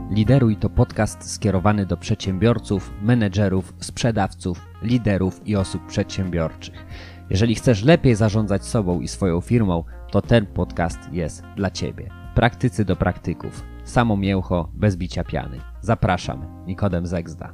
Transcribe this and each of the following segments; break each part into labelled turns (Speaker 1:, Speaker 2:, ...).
Speaker 1: Lideruj to podcast skierowany do przedsiębiorców, menedżerów, sprzedawców, liderów i osób przedsiębiorczych. Jeżeli chcesz lepiej zarządzać sobą i swoją firmą, to ten podcast jest dla Ciebie. Praktycy do praktyków. Samo mięcho, bez bicia piany. Zapraszam, Nikodem Zegzda.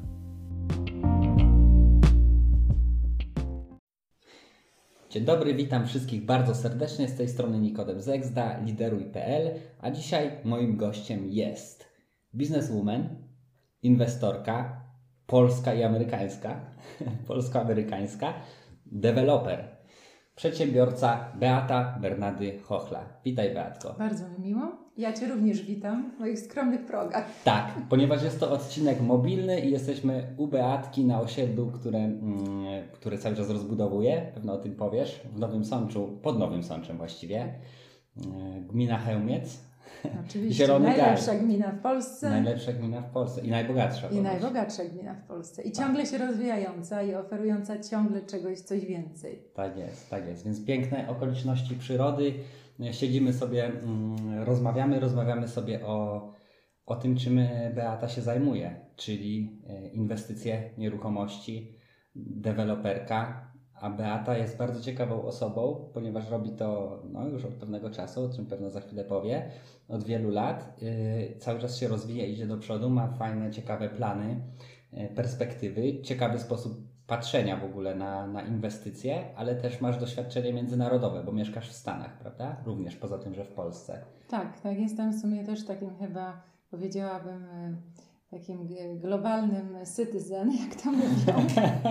Speaker 1: Dzień dobry, witam wszystkich bardzo serdecznie. Z tej strony Nikodem Zegzda, lideruj.pl, a dzisiaj moim gościem jest bizneswoman, inwestorka, polska i amerykańska, polsko-amerykańska, deweloper, przedsiębiorca Beata Bernady Chochla. Witaj, Beatko.
Speaker 2: Bardzo mi miło. Ja Cię również witam w moich skromnych progach.
Speaker 1: Tak, ponieważ jest to odcinek mobilny i jesteśmy u Beatki na osiedlu, które cały czas rozbudowuje, pewno o tym powiesz, w Nowym Sączu, pod Nowym Sączem właściwie, gmina Chełmiec.
Speaker 2: Oczywiście, najlepsza gmina w Polsce.
Speaker 1: Najlepsza gmina w Polsce i najbogatsza.
Speaker 2: I najbogatsza gmina w Polsce. I ciągle się rozwijająca i oferująca ciągle coś więcej.
Speaker 1: Tak jest, tak jest. Więc piękne okoliczności przyrody. Siedzimy sobie, rozmawiamy sobie o tym, czym Beata się zajmuje, czyli inwestycje, nieruchomości, deweloperka. A Beata jest bardzo ciekawą osobą, ponieważ robi to już od pewnego czasu, o czym pewno za chwilę powie, od wielu lat. Cały czas się rozwija, idzie do przodu, ma fajne, ciekawe plany, perspektywy, ciekawy sposób patrzenia w ogóle na inwestycje, ale też masz doświadczenie międzynarodowe, bo mieszkasz w Stanach, prawda? Również poza tym, że w Polsce.
Speaker 2: Tak, jestem w sumie też takim chyba, powiedziałabym, takim globalnym citizen, jak to mówią.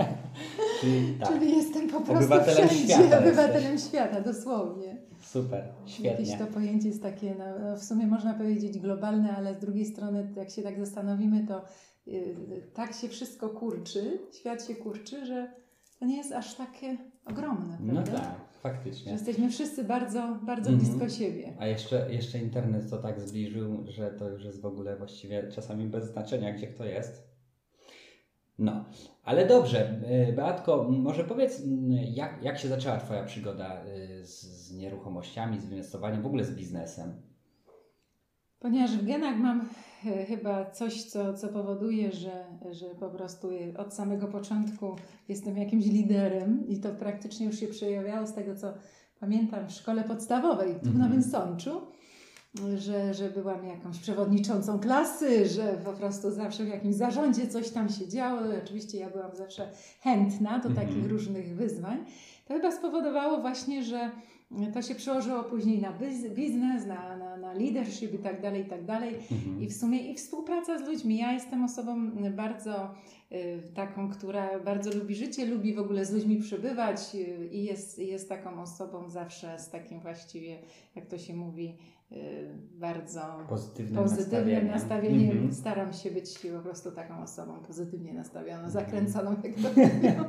Speaker 2: Czyli jestem po prostu
Speaker 1: obywatelem
Speaker 2: wszędzie, obywatelem świata, dosłownie.
Speaker 1: Super, świetnie.
Speaker 2: Jakieś to pojęcie jest takie, w sumie można powiedzieć globalne, ale z drugiej strony, jak się tak zastanowimy, to tak się wszystko kurczy, świat się kurczy, że to nie jest aż takie ogromne, prawda?
Speaker 1: No tak, faktycznie.
Speaker 2: Że jesteśmy wszyscy bardzo, bardzo blisko siebie.
Speaker 1: A jeszcze internet to tak zbliżył, że to już jest w ogóle właściwie czasami bez znaczenia, gdzie kto jest. No, ale dobrze. Beatko, może powiedz, jak się zaczęła Twoja przygoda z nieruchomościami, z inwestowaniem, w ogóle z biznesem?
Speaker 2: Ponieważ w genach mam chyba coś, co powoduje, że po prostu od samego początku jestem jakimś liderem i to praktycznie już się przejawiało z tego, co pamiętam w szkole podstawowej tu w Nowym Sączu, że byłam jakąś przewodniczącą klasy, że po prostu zawsze w jakimś zarządzie coś tam się działo. Oczywiście ja byłam zawsze chętna do takich różnych wyzwań. To chyba spowodowało właśnie, że to się przełożyło później na biznes, na leadership i tak dalej. I w sumie i współpraca z ludźmi. Ja jestem osobą bardzo taką, która bardzo lubi życie, lubi w ogóle z ludźmi przebywać i jest taką osobą zawsze z takim właściwie, jak to się mówi, bardzo pozytywnym nastawieniem. Staram się być po prostu taką osobą pozytywnie nastawioną, zakręconą, jak to mówią.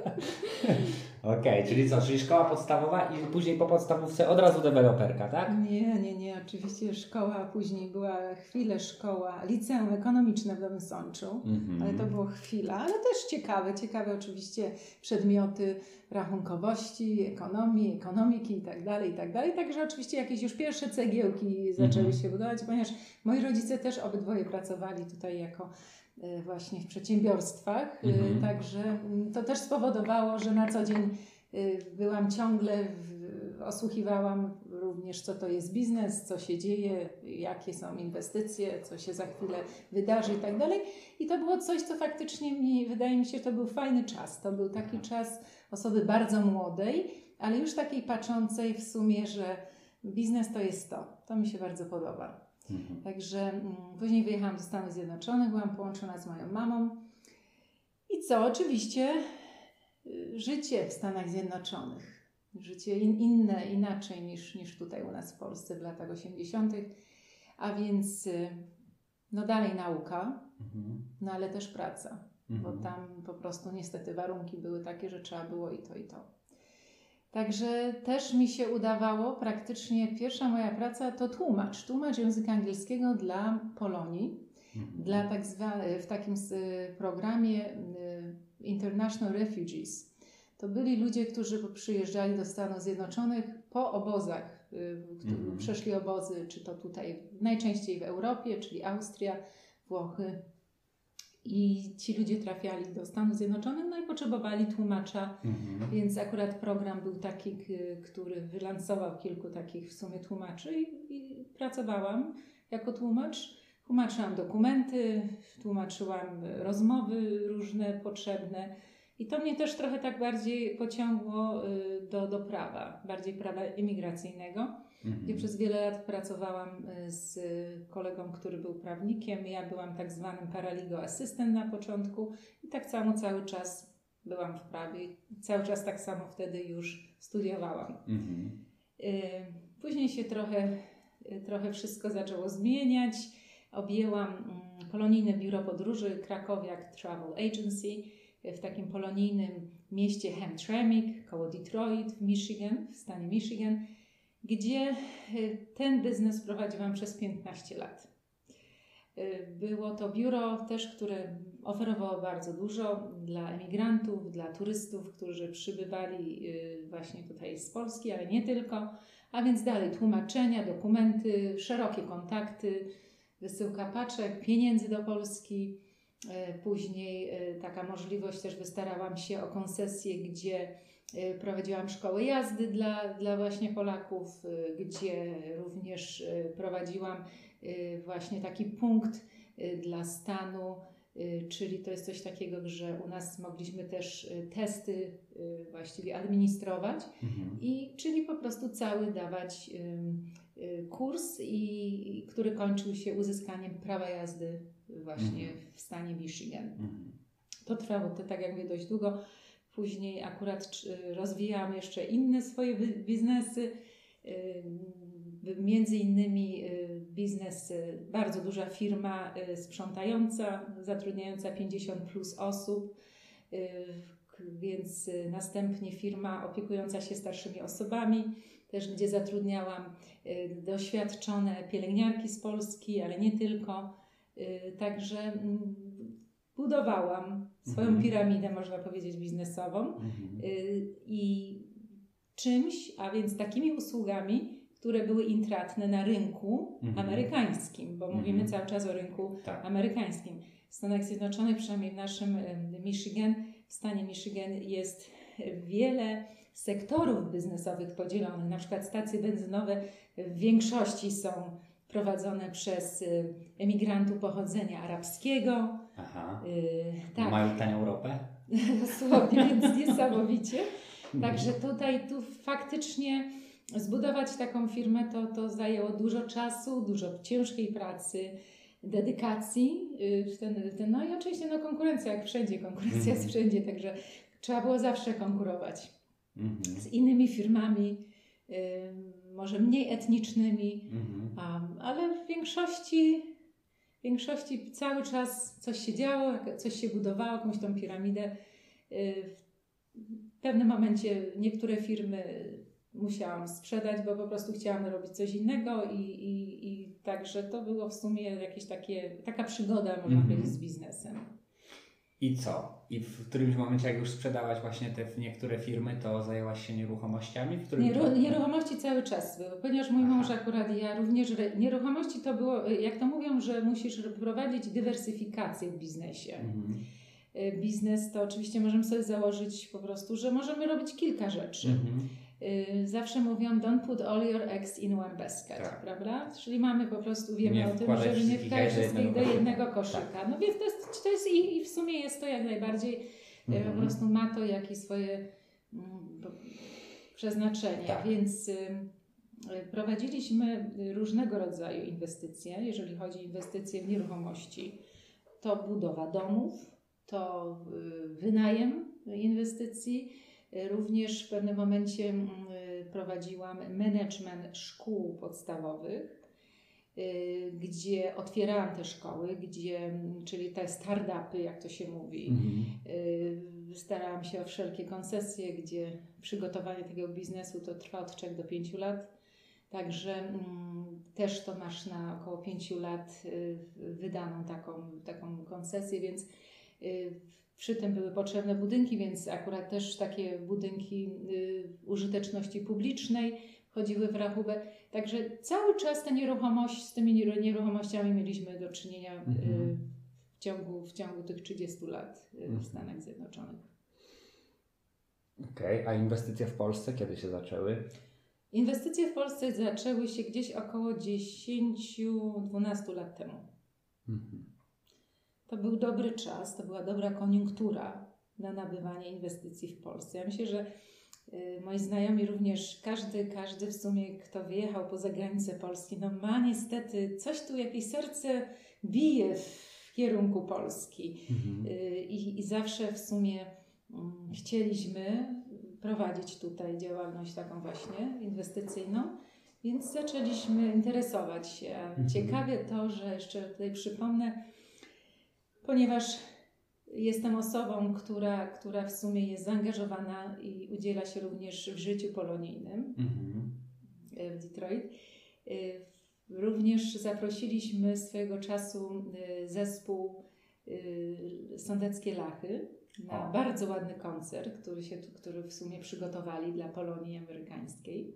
Speaker 1: Okej, czyli co? Czyli szkoła podstawowa i później po podstawówce od razu deweloperka, tak?
Speaker 2: Nie. Oczywiście szkoła, a później była chwilę szkoła, liceum ekonomiczne w Nowym Sączu, ale to było chwila, ale też ciekawe oczywiście przedmioty rachunkowości, ekonomiki i tak dalej. Także oczywiście jakieś już pierwsze cegiełki zaczęły się budować, ponieważ moi rodzice też obydwoje pracowali tutaj jako właśnie w przedsiębiorstwach, także to też spowodowało, że na co dzień byłam ciągle, osłuchiwałam również, co to jest biznes, co się dzieje, jakie są inwestycje, co się za chwilę wydarzy i tak dalej. I to było coś, co faktycznie wydaje mi się, to był fajny czas. To był taki czas osoby bardzo młodej, ale już takiej patrzącej w sumie, że biznes to jest to. To mi się bardzo podoba. Także później wyjechałam do Stanów Zjednoczonych, byłam połączona z moją mamą. I co? Oczywiście życie w Stanach Zjednoczonych. Życie inaczej niż tutaj u nas w Polsce w latach 80. A więc dalej nauka, ale też praca. Bo tam po prostu niestety warunki były takie, że trzeba było i to. Także też mi się udawało, praktycznie pierwsza moja praca to tłumacz języka angielskiego dla Polonii, dla w takim programie International Refugees. To byli ludzie, którzy przyjeżdżali do Stanów Zjednoczonych po obozach, przeszli obozy, czy to tutaj najczęściej w Europie, czyli Austria, Włochy. I ci ludzie trafiali do Stanów Zjednoczonych, no i potrzebowali tłumacza, więc akurat program był taki, który wylansował kilku takich w sumie tłumaczy i pracowałam jako tłumacz. Tłumaczyłam dokumenty, tłumaczyłam rozmowy różne potrzebne i to mnie też trochę tak bardziej pociągło do prawa, bardziej prawa imigracyjnego, gdzie przez wiele lat pracowałam z kolegą, który był prawnikiem. Ja byłam tak zwanym paralegal assistant na początku i tak samo cały czas byłam w prawie i cały czas tak samo wtedy już studiowałam. Później się trochę wszystko zaczęło zmieniać. Objęłam polonijne biuro podróży Krakowiak Travel Agency w takim polonijnym mieście Hamtramck koło Detroit w Michigan, w stanie Michigan, gdzie ten biznes prowadziłam przez 15 lat. Było to biuro też, które oferowało bardzo dużo dla emigrantów, dla turystów, którzy przybywali właśnie tutaj z Polski, ale nie tylko. A więc dalej tłumaczenia, dokumenty, szerokie kontakty, wysyłka paczek, pieniędzy do Polski. Później taka możliwość też wystarałam się o koncesję, gdzie prowadziłam szkołę jazdy dla właśnie Polaków, gdzie również prowadziłam właśnie taki punkt dla stanu, czyli to jest coś takiego, że u nas mogliśmy też testy właściwie administrować i czyli po prostu cały dawać kurs, który kończył się uzyskaniem prawa jazdy właśnie w stanie Michigan. To trwało, tak jak mówię, dość długo. Później akurat rozwijałam jeszcze inne swoje biznesy, między innymi biznes, bardzo duża firma sprzątająca, zatrudniająca 50 plus osób, więc następnie firma opiekująca się starszymi osobami, też gdzie zatrudniałam doświadczone pielęgniarki z Polski, ale nie tylko. Także budowałam swoją piramidę, można powiedzieć, biznesową i czymś, a więc takimi usługami, które były intratne na rynku amerykańskim, bo mówimy cały czas o rynku amerykańskim. W Stanach Zjednoczonych, przynajmniej w naszym Michigan, w stanie Michigan jest wiele sektorów biznesowych podzielonych. Na przykład stacje benzynowe w większości są prowadzone przez emigrantów pochodzenia arabskiego.
Speaker 1: Tak. Mają tanią ropę?
Speaker 2: Dosłownie, więc niesamowicie. Także tu faktycznie zbudować taką firmę to zajęło dużo czasu, dużo ciężkiej pracy, dedykacji. No i oczywiście konkurencja, jak wszędzie, konkurencja jest wszędzie, także trzeba było zawsze konkurować z innymi firmami, może mniej etnicznymi, ale w większości cały czas coś się działo, coś się budowało, jakąś tą piramidę. W pewnym momencie niektóre firmy musiałam sprzedać, bo po prostu chciałam robić coś innego i także to było w sumie jakieś taka przygoda, można powiedzieć, z biznesem.
Speaker 1: I co? I w którymś momencie, jak już sprzedałaś właśnie te niektóre firmy, to zajęłaś się nieruchomościami?
Speaker 2: Nieruchomości cały czas były, ponieważ mój mąż akurat, ja również, nieruchomości to było, jak to mówią, że musisz prowadzić dywersyfikację w biznesie. Biznes to oczywiście możemy sobie założyć po prostu, że możemy robić kilka rzeczy. Zawsze mówią, don't put all your eggs in one basket, prawda? Czyli mamy po prostu, wiemy o tym, żeby nie wkładać wszystkich do jednego koszyka. No więc to jest i w sumie jest to jak najbardziej, po prostu ma to jakieś swoje przeznaczenie, więc prowadziliśmy różnego rodzaju inwestycje. Jeżeli chodzi o inwestycje w nieruchomości, to budowa domów, to wynajem inwestycji. Również w pewnym momencie prowadziłam management szkół podstawowych, gdzie otwierałam te szkoły, czyli te startupy, jak to się mówi. Starałam się o wszelkie koncesje, gdzie przygotowanie tego biznesu to trwa od 3 do 5 lat. Także też to masz na około 5 lat wydaną taką koncesję, więc przy tym były potrzebne budynki, więc akurat też takie budynki użyteczności publicznej chodziły w rachubę. Także cały czas z tymi nieruchomościami mieliśmy do czynienia w ciągu tych 30 lat w Stanach Zjednoczonych.
Speaker 1: Okej, a inwestycje w Polsce kiedy się zaczęły?
Speaker 2: Inwestycje w Polsce zaczęły się gdzieś około 10-12 lat temu. To był dobry czas, to była dobra koniunktura na nabywanie inwestycji w Polsce. Ja myślę, że moi znajomi również, każdy w sumie, kto wyjechał poza granicę Polski, no ma niestety coś tu, jakieś serce bije w kierunku Polski. I zawsze w sumie chcieliśmy prowadzić tutaj działalność taką właśnie inwestycyjną, więc zaczęliśmy interesować się. Ciekawie to, że jeszcze tutaj przypomnę, ponieważ jestem osobą, która w sumie jest zaangażowana i udziela się również w życiu polonijnym w Detroit. Również zaprosiliśmy swojego czasu zespół Sądeckie Lachy na bardzo ładny koncert, który w sumie przygotowali dla Polonii amerykańskiej.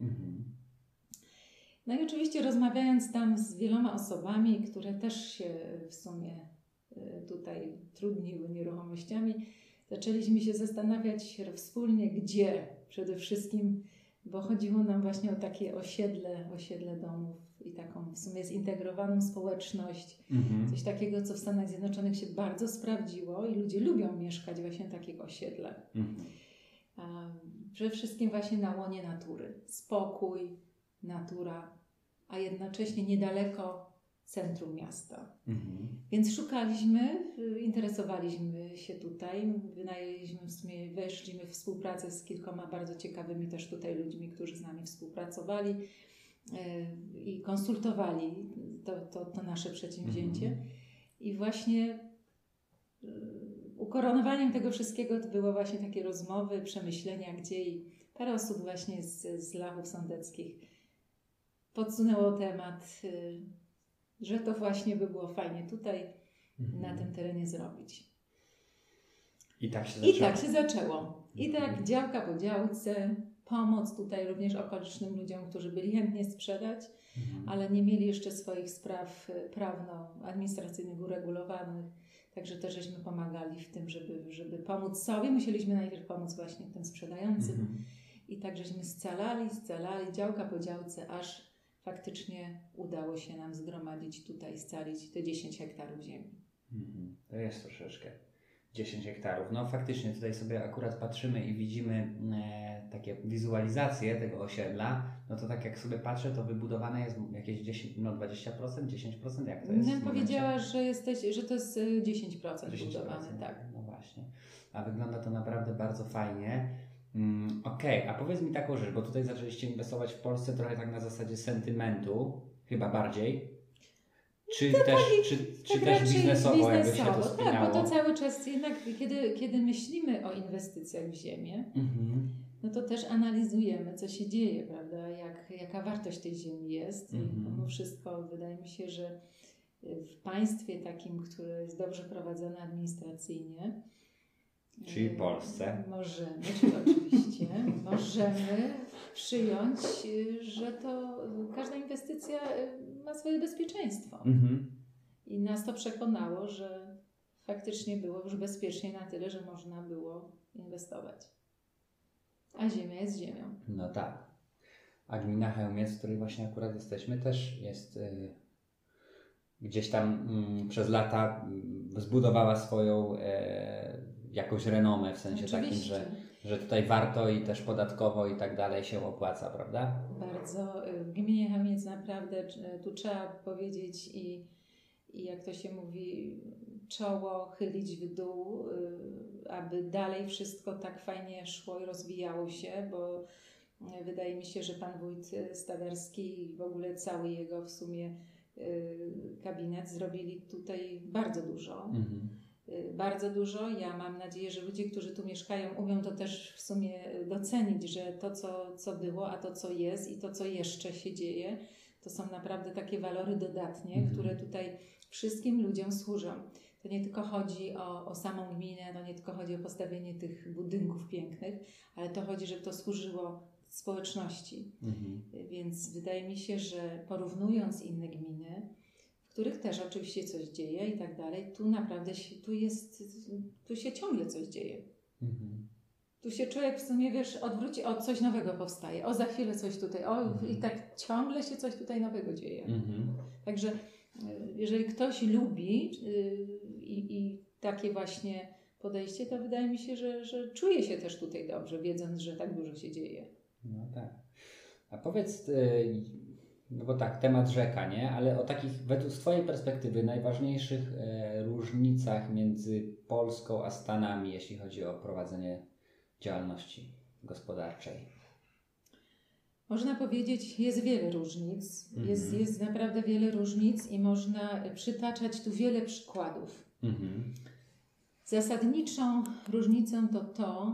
Speaker 2: No i oczywiście rozmawiając tam z wieloma osobami, które też się w sumie tutaj trudniły nieruchomościami, zaczęliśmy się zastanawiać wspólnie, gdzie przede wszystkim, bo chodziło nam właśnie o takie osiedle domów i taką w sumie zintegrowaną społeczność. Coś takiego, co w Stanach Zjednoczonych się bardzo sprawdziło i ludzie lubią mieszkać właśnie w takich osiedlach. Przede wszystkim właśnie na łonie natury. Spokój, natura, a jednocześnie niedaleko centrum miasta. Więc szukaliśmy, interesowaliśmy się tutaj, wynajęliśmy w sumie, weszliśmy w współpracę z kilkoma bardzo ciekawymi też tutaj ludźmi, którzy z nami współpracowali i konsultowali to nasze przedsięwzięcie. I właśnie ukoronowaniem tego wszystkiego to było właśnie takie rozmowy, przemyślenia, gdzie i parę osób właśnie z Lachów Sądeckich podsunęło temat, że to właśnie by było fajnie tutaj na tym terenie zrobić.
Speaker 1: I tak się zaczęło.
Speaker 2: I tak się zaczęło. I tak działka po działce, pomoc tutaj również okolicznym ludziom, którzy byli chętnie sprzedać, ale nie mieli jeszcze swoich spraw prawno-administracyjnych uregulowanych. Także też żeśmy pomagali w tym, żeby pomóc sobie. Musieliśmy najpierw pomóc właśnie tym sprzedającym. I tak żeśmy scalali, działka po działce, aż faktycznie udało się nam zgromadzić tutaj, scalić te 10 hektarów ziemi.
Speaker 1: To jest troszeczkę. 10 hektarów. No faktycznie tutaj sobie akurat patrzymy i widzimy takie wizualizacje tego osiedla. No to tak jak sobie patrzę, to wybudowane jest jakieś 10, 20%, 10%? Jak to jest?
Speaker 2: Ja bym powiedziała, że to jest 10% budowane, tak.
Speaker 1: No właśnie. A wygląda to naprawdę bardzo fajnie. Okej, a powiedz mi taką rzecz, bo tutaj zaczęliście inwestować w Polsce trochę tak na zasadzie sentymentu, chyba bardziej. Czy też biznesowo jakby się to spinało?
Speaker 2: Tak, bo to cały czas jednak, kiedy myślimy o inwestycjach w ziemię, no to też analizujemy, co się dzieje, prawda? Jaka wartość tej ziemi jest. I mimo wszystko wydaje mi się, że w państwie takim, które jest dobrze prowadzone administracyjnie,
Speaker 1: czyli Polsce.
Speaker 2: Oczywiście, możemy przyjąć, że to każda inwestycja ma swoje bezpieczeństwo. I nas to przekonało, że faktycznie było już bezpiecznie na tyle, że można było inwestować. A ziemia jest ziemią.
Speaker 1: No tak. A gmina Chełmiec, w której właśnie akurat jesteśmy, też jest gdzieś tam przez lata zbudowała swoją jakąś renomę, w sensie
Speaker 2: Oczywiście.
Speaker 1: takim, że tutaj warto i też podatkowo i tak dalej się opłaca, prawda?
Speaker 2: Bardzo. W gminie Chełmiec naprawdę tu trzeba powiedzieć i jak to się mówi, czoło chylić w dół, aby dalej wszystko tak fajnie szło i rozwijało się, bo wydaje mi się, że pan wójt Stawerski i w ogóle cały jego w sumie gabinet zrobili tutaj bardzo dużo. Bardzo dużo. Ja mam nadzieję, że ludzie, którzy tu mieszkają, umią to też w sumie docenić, że to, co było, a to, co jest i to, co jeszcze się dzieje, to są naprawdę takie walory dodatnie, które tutaj wszystkim ludziom służą. To nie tylko chodzi o samą gminę, to nie tylko chodzi o postawienie tych budynków pięknych, ale to chodzi, żeby to służyło społeczności. Więc wydaje mi się, że porównując inne gminy, w których też oczywiście coś dzieje i tak dalej, tu naprawdę tu się ciągle coś dzieje. Tu się człowiek w sumie, wiesz, odwróci, coś nowego powstaje, za chwilę coś tutaj, i tak ciągle się coś tutaj nowego dzieje. Także jeżeli ktoś lubi i takie właśnie podejście, to wydaje mi się, że czuje się też tutaj dobrze, wiedząc, że tak dużo się dzieje.
Speaker 1: No tak. A powiedz, no bo tak, temat rzeka, nie? Ale o takich, z Twojej perspektywy, najważniejszych różnicach między Polską a Stanami, jeśli chodzi o prowadzenie działalności gospodarczej.
Speaker 2: Można powiedzieć, jest wiele różnic. Jest naprawdę wiele różnic i można przytaczać tu wiele przykładów. Zasadniczą różnicą to,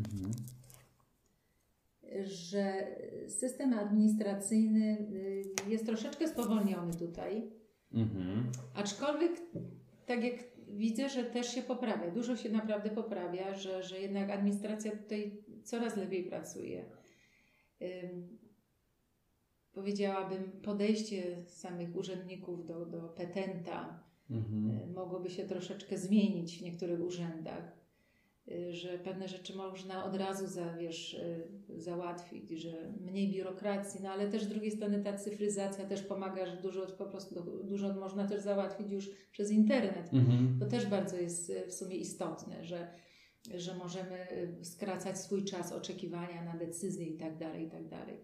Speaker 2: że system administracyjny jest troszeczkę spowolniony tutaj. Aczkolwiek, tak jak widzę, że też się poprawia. Dużo się naprawdę poprawia, że jednak administracja tutaj coraz lepiej pracuje. Powiedziałabym, podejście samych urzędników do petenta mogłoby się troszeczkę zmienić w niektórych urzędach, że pewne rzeczy można od razu załatwić, że mniej biurokracji, no ale też z drugiej strony ta cyfryzacja też pomaga, że dużo można też załatwić już przez internet. To też bardzo jest w sumie istotne, że możemy skracać swój czas oczekiwania na decyzje i tak dalej, i tak dalej.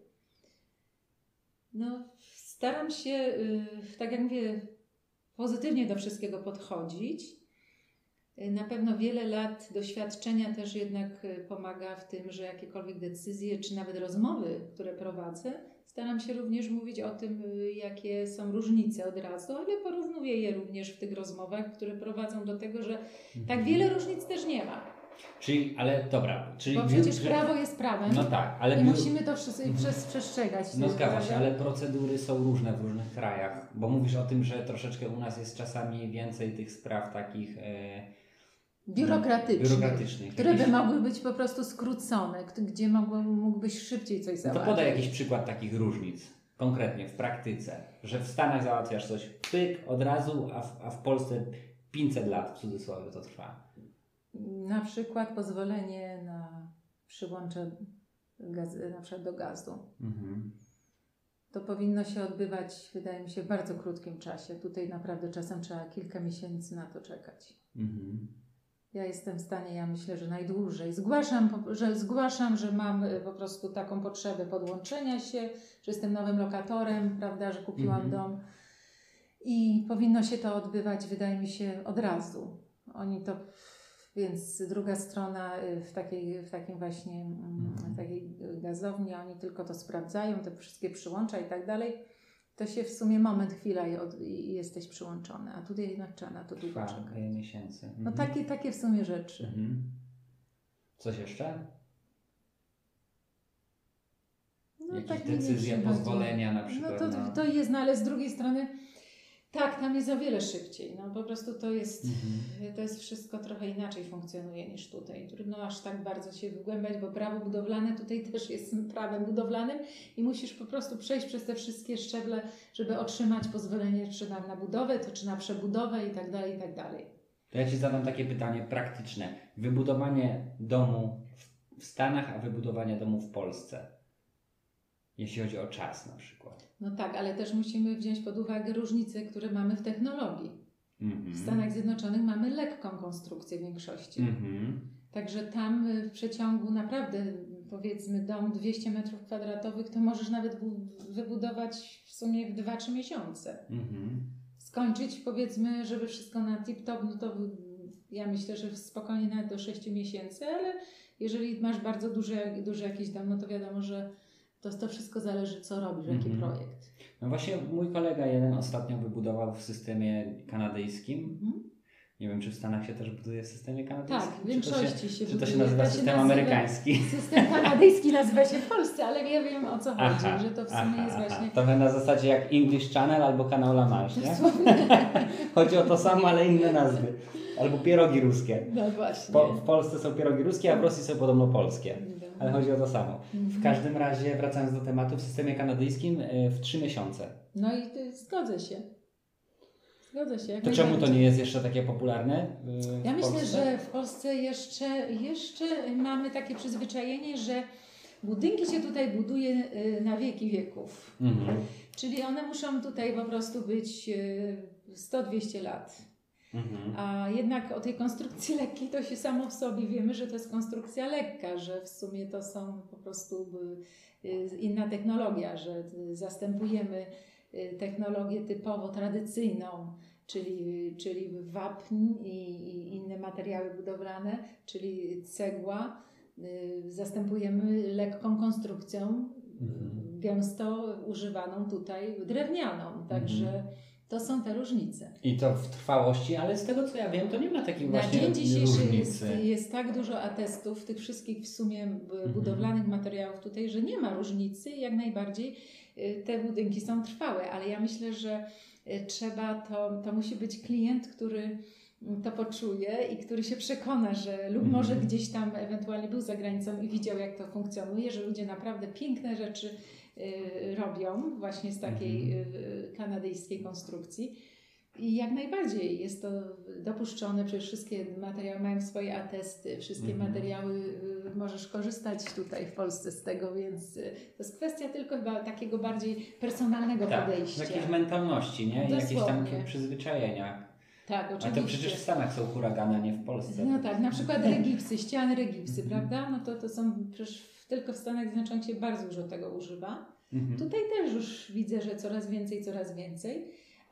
Speaker 2: No, staram się, tak jak mówię, pozytywnie do wszystkiego podchodzić. Na pewno wiele lat doświadczenia też jednak pomaga w tym, że jakiekolwiek decyzje, czy nawet rozmowy, które prowadzę, staram się również mówić o tym, jakie są różnice od razu, ale porównuję je również w tych rozmowach, które prowadzą do tego, że tak wiele różnic też nie ma.
Speaker 1: Czyli
Speaker 2: bo przecież prawo jest prawem.
Speaker 1: No tak, ale
Speaker 2: i musimy to przestrzegać.
Speaker 1: No zgadza się, ale procedury są różne w różnych krajach, bo mówisz o tym, że troszeczkę u nas jest czasami więcej tych spraw takich biurokratycznych,
Speaker 2: które by mogły być po prostu skrócone, gdzie mógłbyś szybciej coś załatwić.
Speaker 1: To podaj jakiś przykład takich różnic, konkretnie w praktyce, że w Stanach załatwiasz coś pyk od razu, a w Polsce 500 lat w cudzysłowie to trwa.
Speaker 2: Na przykład pozwolenie na przyłącze na przykład do gazu. To powinno się odbywać, wydaje mi się, w bardzo krótkim czasie. Tutaj naprawdę czasem trzeba kilka miesięcy na to czekać. Ja jestem w stanie, ja myślę, że najdłużej. Zgłaszam, że mam po prostu taką potrzebę podłączenia się, że jestem nowym lokatorem, prawda, że kupiłam dom i powinno się to odbywać, wydaje mi się, od razu. Więc druga strona w takim właśnie w takiej gazowni, oni tylko to sprawdzają, te wszystkie przyłącza i tak dalej. To się w sumie chwila i jesteś przyłączony, a tutaj jednak trzeba na to długo czekać.
Speaker 1: Miesięcy.
Speaker 2: No takie w sumie rzeczy.
Speaker 1: Coś jeszcze?
Speaker 2: No,
Speaker 1: jakieś decyzje, pozwolenia na przykład?
Speaker 2: No to jest, no ale z drugiej strony tak, tam jest o wiele szybciej. No po prostu to jest wszystko trochę inaczej funkcjonuje niż tutaj. Trudno aż tak bardzo się wgłębiać, bo prawo budowlane tutaj też jest prawem budowlanym i musisz po prostu przejść przez te wszystkie szczeble, żeby otrzymać pozwolenie czy na budowę, czy na przebudowę i tak dalej, i tak dalej.
Speaker 1: To ja Ci zadam takie pytanie praktyczne. Wybudowanie domu w Stanach, a wybudowanie domu w Polsce. Jeśli chodzi o czas na przykład.
Speaker 2: No tak, ale też musimy wziąć pod uwagę różnice, które mamy w technologii. W Stanach Zjednoczonych mamy lekką konstrukcję w większości. Także tam w przeciągu naprawdę, powiedzmy, dom 200 m2 to możesz nawet wybudować w sumie w 2-3 miesiące. Skończyć, powiedzmy, żeby wszystko na tip-top, no to ja myślę, że spokojnie nawet do 6 miesięcy, ale jeżeli masz bardzo duży jakiś dom, no to wiadomo, że to wszystko zależy, co robisz, jaki projekt.
Speaker 1: No właśnie mój kolega jeden ostatnio wybudował w systemie kanadyjskim. Nie wiem, czy w Stanach się też buduje w systemie kanadyjskim?
Speaker 2: Tak, w większości się buduje.
Speaker 1: Czy to się nazywa system amerykański?
Speaker 2: System kanadyjski nazywa się w Polsce, ale ja wiem, o co chodzi, że to w sumie jest właśnie...
Speaker 1: To na zasadzie jak English Channel albo kanał La Manche, nie? Chodzi o to samo, ale inne nazwy. Albo pierogi ruskie.
Speaker 2: No właśnie.
Speaker 1: W Polsce są pierogi ruskie, a w Rosji są podobno polskie. Ale chodzi o to samo. W każdym razie, wracając do tematu, w systemie kanadyjskim w 3 miesiące.
Speaker 2: No i zgodzę się. Zgodzę się.
Speaker 1: To czemu to nie jest jeszcze takie popularne
Speaker 2: Ja myślę,
Speaker 1: Polsce?
Speaker 2: że w Polsce jeszcze mamy takie przyzwyczajenie, że budynki się tutaj buduje na wieki wieków.
Speaker 1: Mhm.
Speaker 2: Czyli one muszą tutaj po prostu być 100-200 lat.
Speaker 1: Mhm.
Speaker 2: A jednak o tej konstrukcji lekkiej to się samo w sobie wiemy, że to jest konstrukcja lekka, że w sumie to są po prostu inna technologia, że zastępujemy technologię typowo tradycyjną, czyli wapń i inne materiały budowlane, czyli cegła, zastępujemy lekką konstrukcją, gęsto używaną tutaj drewnianą. Także to są te różnice.
Speaker 1: I to w trwałości, ale z tego co ja wiem, to nie ma takiej właśnie
Speaker 2: Na dzień dzisiejszy
Speaker 1: różnicy.
Speaker 2: jest tak dużo atestów, tych wszystkich w sumie budowlanych materiałów tutaj, że nie ma różnicy i jak najbardziej te budynki są trwałe, ale ja myślę, że trzeba to musi być klient, który to poczuje i który się przekona, że lub może gdzieś tam ewentualnie był za granicą i widział, jak to funkcjonuje, że ludzie naprawdę piękne rzeczy robią właśnie z takiej kanadyjskiej konstrukcji. I jak najbardziej jest to dopuszczone, przecież wszystkie materiały mają swoje atesty, wszystkie materiały możesz korzystać tutaj w Polsce z tego, więc to jest kwestia tylko chyba takiego bardziej personalnego podejścia.
Speaker 1: Jakiejś mentalności, nie?
Speaker 2: Dosłownie.
Speaker 1: Jakieś tam przyzwyczajenia.
Speaker 2: Tak, oczywiście.
Speaker 1: A to przecież w Stanach są huragany, a nie w Polsce.
Speaker 2: No tak, na przykład regipsy, ściany regipsy, prawda? No to są przecież tylko w Stanach Zjednoczonych się bardzo dużo tego używa. Tutaj też już widzę, że coraz więcej.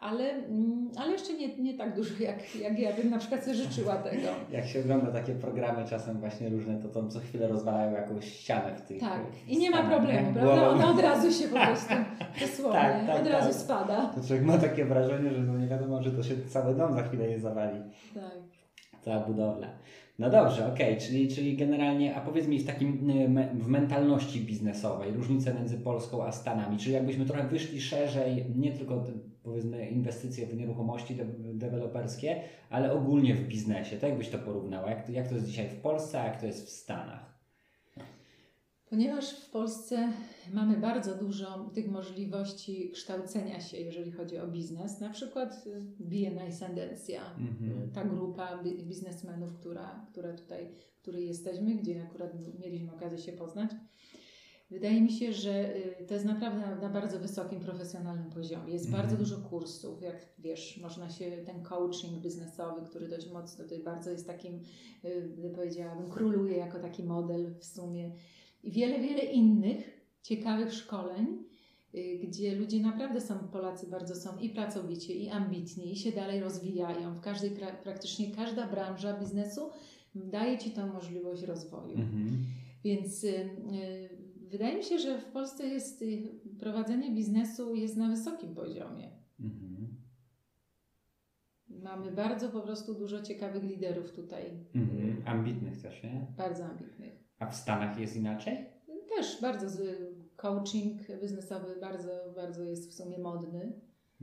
Speaker 2: Ale jeszcze nie tak dużo, jak ja bym na przykład sobie życzyła tego.
Speaker 1: Jak się ogląda takie programy czasem właśnie różne, to tam co chwilę rozwalają jakąś ścianę w tych...
Speaker 2: Tak, i nie ma problemu, prawda? Ona od razu się po prostu dosłownie, od razu spada.
Speaker 1: To człowiek ma takie wrażenie, że no nie wiadomo, że to się cały dom za chwilę je zawali.
Speaker 2: Tak.
Speaker 1: Cała budowla. No dobrze, okej, czyli generalnie, a powiedz mi w mentalności biznesowej, różnice między Polską a Stanami, czyli jakbyśmy trochę wyszli szerzej, nie tylko powiedzmy inwestycje w nieruchomości deweloperskie, ale ogólnie w biznesie, to jakbyś to porównała, jak to jest dzisiaj w Polsce, a jak to jest w Stanach?
Speaker 2: Ponieważ w Polsce mamy bardzo dużo tych możliwości kształcenia się, jeżeli chodzi o biznes, na przykład BNI Ascendencja, ta grupa biznesmenów, której jesteśmy, gdzie akurat mieliśmy okazję się poznać. Wydaje mi się, że to jest naprawdę na bardzo wysokim, profesjonalnym poziomie. Jest bardzo dużo kursów, jak wiesz, można się, ten coaching biznesowy, który dość mocno tutaj bardzo jest takim, powiedziałabym, króluje jako taki model w sumie. I wiele innych ciekawych szkoleń, gdzie ludzie naprawdę Polacy bardzo są i pracowici, i ambitni, i się dalej rozwijają. Praktycznie każda branża biznesu daje Ci tą możliwość rozwoju. Więc wydaje mi się, że w Polsce prowadzenie biznesu jest na wysokim poziomie. Mamy bardzo po prostu dużo ciekawych liderów tutaj.
Speaker 1: Ambitnych też, nie?
Speaker 2: Bardzo ambitnych.
Speaker 1: A w Stanach jest inaczej?
Speaker 2: Też bardzo coaching biznesowy bardzo jest w sumie modny.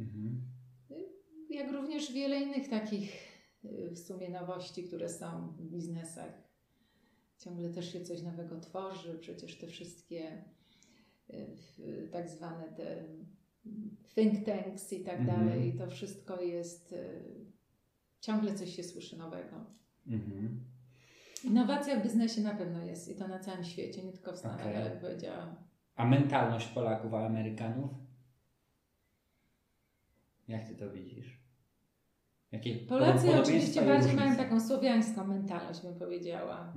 Speaker 2: Jak również wiele innych takich w sumie nowości, które są w biznesach. Ciągle też się coś nowego tworzy. Przecież te wszystkie tak zwane te think tanks i tak dalej. To wszystko jest... Ciągle coś się słyszy nowego. Innowacja w biznesie na pewno jest i to na całym świecie, nie tylko w Stanach, jak powiedziałam.
Speaker 1: A mentalność Polaków, a Amerykanów? Jak Ty to widzisz? Jakie
Speaker 2: Polacy oczywiście bardziej mają taką słowiańską mentalność, bym powiedziała.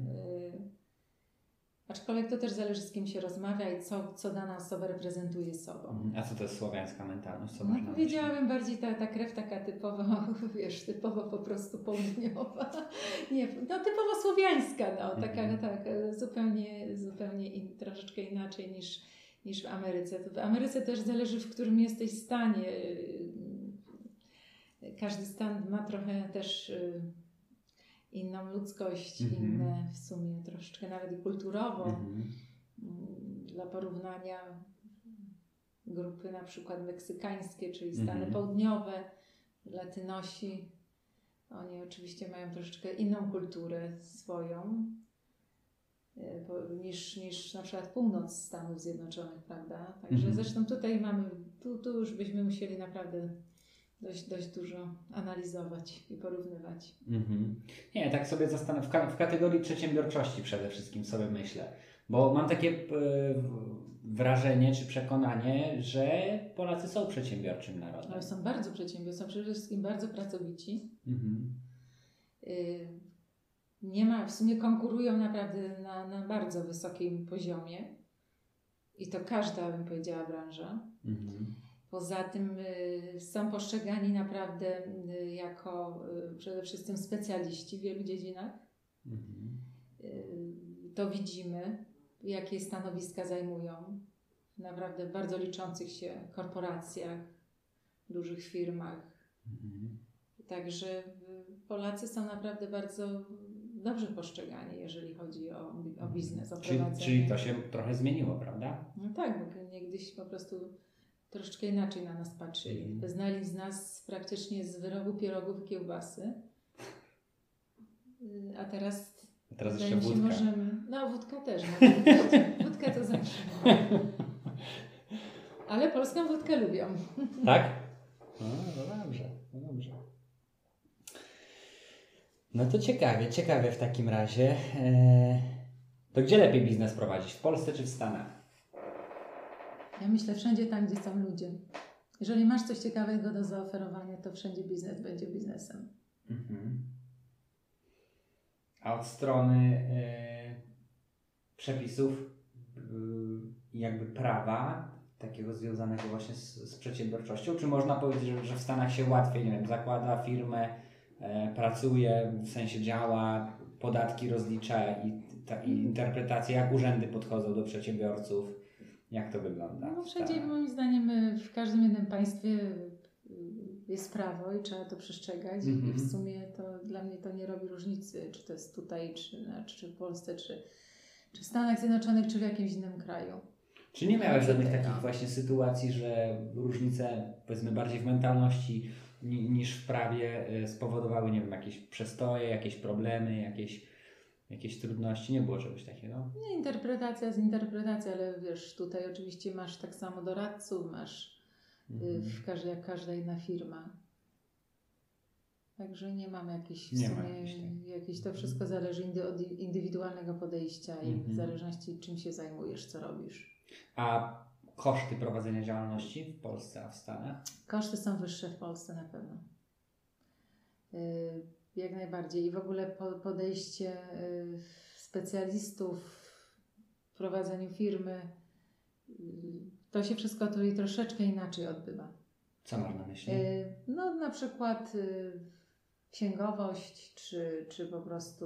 Speaker 2: Aczkolwiek to też zależy, z kim się rozmawia i co dana osoba reprezentuje sobą.
Speaker 1: A co to jest słowiańska mentalność? Co
Speaker 2: powiedziałabym bardziej ta krew taka typowo, wiesz, typowo po prostu południowa. Nie, typowo słowiańska, taka zupełnie troszeczkę inaczej niż w Ameryce. W Ameryce też zależy, w którym jesteś stanie. Każdy stan ma trochę też inną ludzkość, inne w sumie troszeczkę nawet i kulturowo. Dla porównania grupy na przykład meksykańskie, czyli Stany Południowe, Latynosi, Oni oczywiście mają troszeczkę inną kulturę swoją niż na przykład północ Stanów Zjednoczonych, prawda? Także zresztą tutaj mamy, tu już byśmy musieli naprawdę dość dużo analizować i porównywać.
Speaker 1: Nie, tak sobie zastanawiam, w kategorii przedsiębiorczości przede wszystkim sobie myślę, bo mam takie wrażenie czy przekonanie, że Polacy są przedsiębiorczym narodem.
Speaker 2: Ale są bardzo przedsiębiorczy, są przede wszystkim bardzo pracowici. Nie ma, w sumie konkurują naprawdę na bardzo wysokim poziomie i to każda, bym powiedziała, branża. Poza tym są postrzegani naprawdę jako przede wszystkim specjaliści w wielu dziedzinach. To widzimy, jakie stanowiska zajmują w naprawdę bardzo liczących się korporacjach, dużych firmach. Także Polacy są naprawdę bardzo dobrze postrzegani, jeżeli chodzi o biznes, o prowadzenie.
Speaker 1: Czyli to się trochę zmieniło, prawda?
Speaker 2: No tak, bo niegdyś po prostu troszeczkę inaczej na nas patrzyli. Znali z nas praktycznie z wyrobu pierogów i kiełbasy. A teraz
Speaker 1: jeszcze wódka.
Speaker 2: No wódka też. Wódkę to zawsze. Ale polską wódkę lubią.
Speaker 1: Tak? No dobrze. No to ciekawie w takim razie. To gdzie lepiej biznes prowadzić? W Polsce czy w Stanach?
Speaker 2: Ja myślę wszędzie tam, gdzie są ludzie. Jeżeli masz coś ciekawego do zaoferowania, to wszędzie biznes będzie biznesem.
Speaker 1: A od strony przepisów jakby prawa, takiego związanego właśnie z przedsiębiorczością, czy można powiedzieć, że w Stanach się łatwiej, nie wiem, zakłada firmę, pracuje, w sensie działa, podatki rozlicza i interpretacja, jak urzędy podchodzą do przedsiębiorców, jak to wygląda?
Speaker 2: No wszędzie moim zdaniem w każdym jednym państwie jest prawo i trzeba to przestrzegać i w sumie to dla mnie to nie robi różnicy, czy to jest tutaj, czy w Polsce, czy w Stanach Zjednoczonych, czy w jakimś innym kraju.
Speaker 1: Czy nie miałeś żadnych takich właśnie sytuacji, że różnice, powiedzmy, bardziej w mentalności niż w prawie spowodowały, nie wiem, jakieś przestoje, jakieś problemy, jakieś trudności? Nie było czegoś takiego?
Speaker 2: Nie, interpretacja jest interpretacja, ale wiesz, tutaj oczywiście masz tak samo doradców, masz jak każda inna firma. Także nie mamy jakieś to wszystko zależy od indywidualnego podejścia i w zależności czym się zajmujesz, co robisz.
Speaker 1: A koszty prowadzenia działalności w Polsce, a w Stanach? Koszty
Speaker 2: są wyższe w Polsce na pewno. Jak najbardziej. I w ogóle podejście specjalistów w prowadzeniu firmy, to się wszystko tutaj troszeczkę inaczej odbywa.
Speaker 1: Co masz na myśli?
Speaker 2: No na przykład księgowość, czy po prostu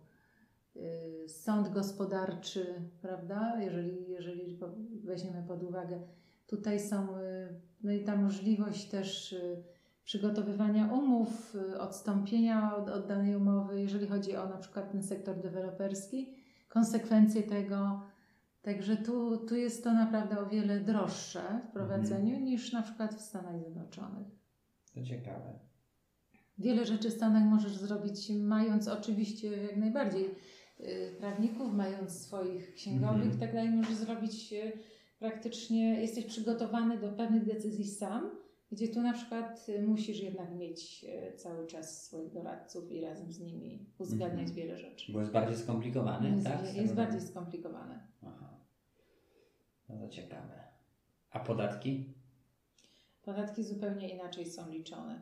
Speaker 2: sąd gospodarczy, prawda? Jeżeli weźmiemy pod uwagę, tutaj są, no i ta możliwość też przygotowywania umów, odstąpienia od danej umowy, jeżeli chodzi o na przykład ten sektor deweloperski, konsekwencje tego. Także tu jest to naprawdę o wiele droższe w prowadzeniu niż na przykład w Stanach Zjednoczonych.
Speaker 1: To ciekawe.
Speaker 2: Wiele rzeczy w Stanach możesz zrobić, mając oczywiście jak najbardziej prawników, mając swoich księgowych i tak dalej, możesz zrobić praktycznie, jesteś przygotowany do pewnych decyzji sam, gdzie tu na przykład musisz jednak mieć cały czas swoich doradców i razem z nimi uzgadniać wiele rzeczy.
Speaker 1: Bo jest bardziej skomplikowane, tak?
Speaker 2: Jest bardziej skomplikowane.
Speaker 1: Aha. No to ciekawe. A podatki?
Speaker 2: Podatki zupełnie inaczej są liczone.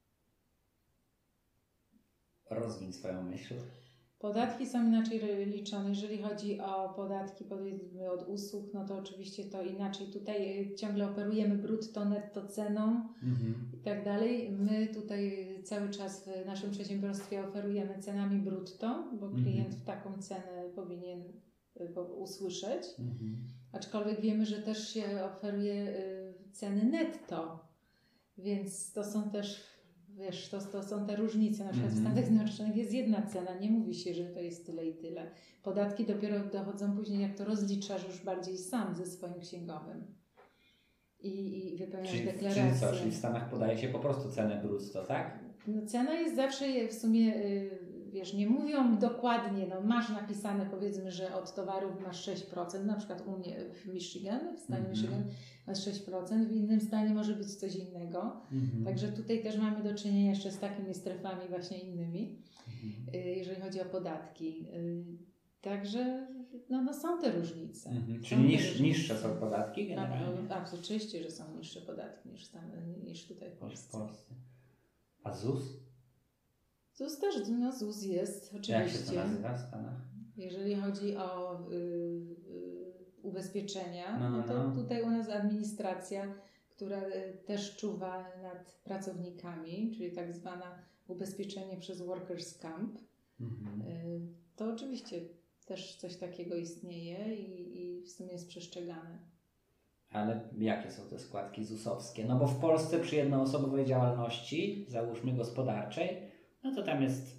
Speaker 1: Rozwiń swoją myśl.
Speaker 2: Podatki są inaczej liczone. Jeżeli chodzi o podatki, powiedzmy od usług, no to oczywiście to inaczej. Tutaj ciągle operujemy brutto, netto ceną i tak dalej. My tutaj cały czas w naszym przedsiębiorstwie oferujemy cenami brutto, bo klient taką cenę powinien usłyszeć. Aczkolwiek wiemy, że też się oferuje ceny netto, więc to są też, wiesz, to są te różnice. Na przykład w Stanach Zjednoczonych jest jedna cena, nie mówi się, że to jest tyle i tyle. Podatki dopiero dochodzą później, jak to rozliczasz już bardziej sam ze swoim księgowym i wypełniasz deklarację.
Speaker 1: Czyli w Stanach podaje się po prostu cenę brutto, tak?
Speaker 2: No, cena jest zawsze w sumie, wiesz, nie mówią dokładnie, no masz napisane powiedzmy, że od towarów masz 6%, na przykład u mnie w Michigan, w stanie Michigan masz 6%, w innym stanie może być coś innego. Także tutaj też mamy do czynienia jeszcze z takimi strefami właśnie innymi, jeżeli chodzi o podatki. Także no są te różnice.
Speaker 1: Czyli niższe są podatki generalnie?
Speaker 2: Tak, oczywiście, że są niższe podatki niż tutaj w Polsce.
Speaker 1: A ZUS?
Speaker 2: ZUS też, no ZUS jest oczywiście.
Speaker 1: Jak się to nazywa w Stanach?
Speaker 2: Jeżeli chodzi o ubezpieczenia, no to tutaj u nas administracja, która też czuwa nad pracownikami, czyli tak zwana ubezpieczenie przez Workers' Camp, to oczywiście też coś takiego istnieje i w sumie jest przestrzegane.
Speaker 1: Ale jakie są te składki ZUS-owskie? No bo w Polsce przy jednoosobowej działalności, załóżmy gospodarczej, no to tam jest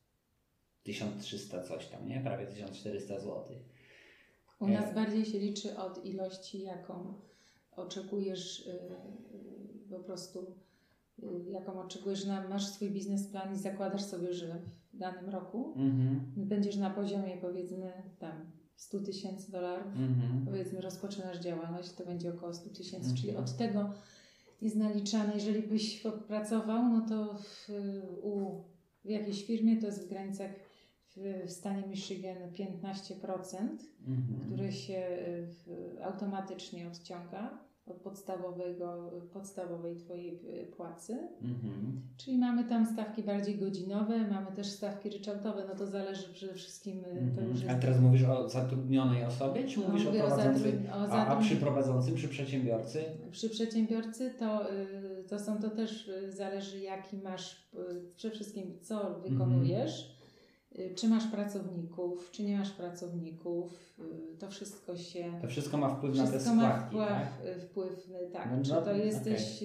Speaker 1: 1300 coś tam, nie? Prawie 1400 zł.
Speaker 2: U nas bardziej się liczy od ilości, jaką oczekujesz po prostu, jaką oczekujesz, masz swój biznesplan i zakładasz sobie, że w danym roku będziesz na poziomie powiedzmy tam $100,000, powiedzmy rozpoczynasz działalność, to będzie około 100,000, czyli od tego jest naliczane. Jeżeli byś pracował, no to w jakiejś firmie to jest w granicach w stanie Michigan 15%, które się automatycznie odciąga od podstawowej twojej płacy. Czyli mamy tam stawki bardziej godzinowe, mamy też stawki ryczałtowe, no to zależy przede wszystkim. To już jest...
Speaker 1: A teraz mówisz o zatrudnionej osobie, czy mówisz o prowadzącym? A przy prowadzącym, przy przedsiębiorcy?
Speaker 2: Przy przedsiębiorcy to też zależy jaki masz, przede wszystkim co wykonujesz. Czy masz pracowników, czy nie masz pracowników, to wszystko
Speaker 1: ma wpływ na te składki,
Speaker 2: tak?
Speaker 1: No,
Speaker 2: czy to jesteś...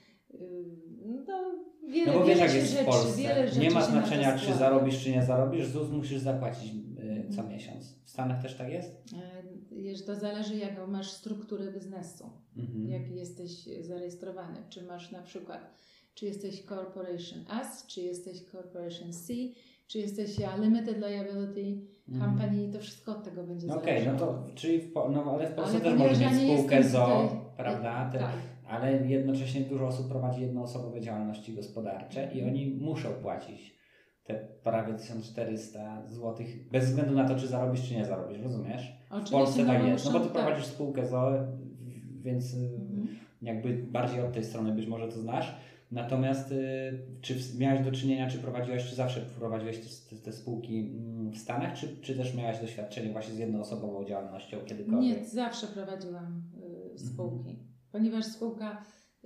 Speaker 1: No bo wiesz jak jest w Polsce, nie ma znaczenia czy zarobisz, czy nie zarobisz, ZUS musisz zapłacić co miesiąc. W Stanach też tak jest?
Speaker 2: To zależy jaką masz strukturę biznesu, jaki jesteś zarejestrowany, czy masz na przykład, czy jesteś Corporation S, czy jesteś Corporation C, czy jesteś Limited Liability Company, to wszystko od tego będzie zależało.
Speaker 1: Okej, no to czyli ale w Polsce też możesz mieć spółkę ZOO, prawda?
Speaker 2: Tak.
Speaker 1: Ale jednocześnie dużo osób prowadzi jednoosobowe działalności gospodarcze i oni muszą płacić te prawie 1400 zł bez względu na to, czy zarobisz, czy nie zarobisz, rozumiesz?
Speaker 2: Oczywiście,
Speaker 1: w Polsce tak jest, no bo ty
Speaker 2: tak.
Speaker 1: prowadzisz spółkę ZOO, więc jakby bardziej od tej strony być może to znasz. Natomiast czy miałeś do czynienia, czy prowadziłeś, czy zawsze prowadziłeś te spółki w Stanach, czy też miałeś doświadczenie właśnie z jednoosobową działalnością kiedykolwiek?
Speaker 2: Nie, zawsze prowadziłam spółki, ponieważ spółka